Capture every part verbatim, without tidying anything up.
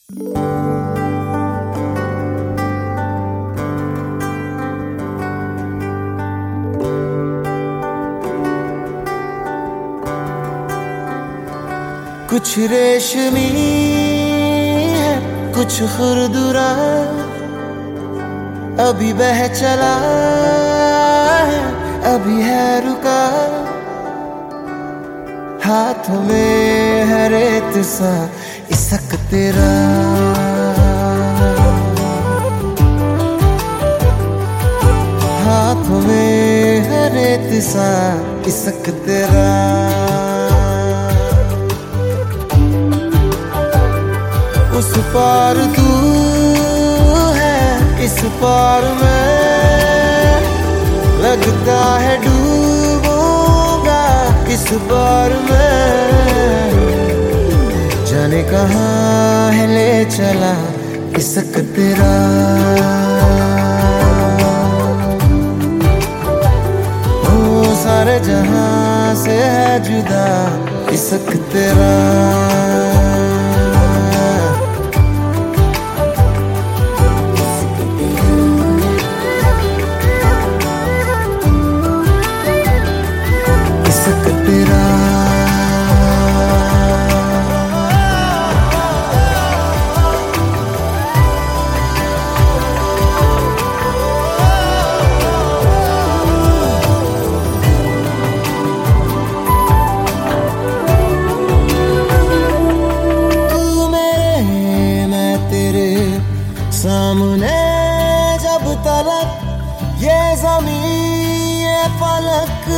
कुछ रेशमी है, कुछ खुरदुरा, अभी बह चला है, अभी है रुका। हाथों में है रेत सा इसक तेरा, हाथों में है रेत सा इसक तेरा। उस पार तू है, इस पार मैं, लगता है डूबूंगा इस बार मैं। जाने कहाँ है ले चला इसक तेरा, ओ सारे जहां से है जुदा इसक तेरा। सामने जब तलक ये ज़मीन ये फलक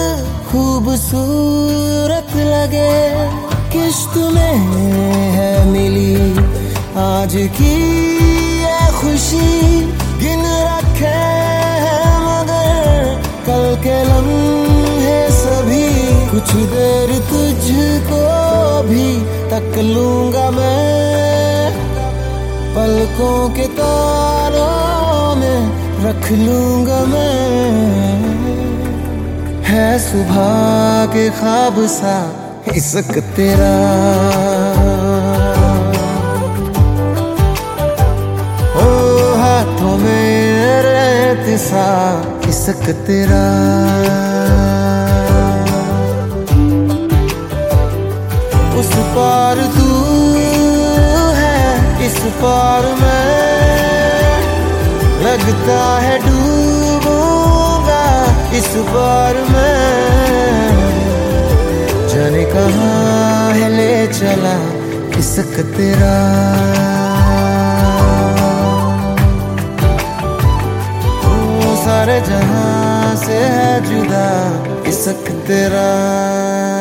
खूबसूरत लगे, किश्त में है मिली आज की ये खुशी। गिन रखे हैं मगर कल के लम्हे सभी, कुछ देर तुझको भी तक लूंगा मैं, पलकों के तारों में रख लूंगा मैं। है सुबह के ख्वाब सा इसक तेरा, ओ हाथों में रेत सा इसक तेरा। उस पार तू इस पार मैं, लगता है डूबूंगा इस बार मैं। जाने कहाँ है ले चला इसक तेरा, ओ सारे जहां से है जुदा इसक तेरा।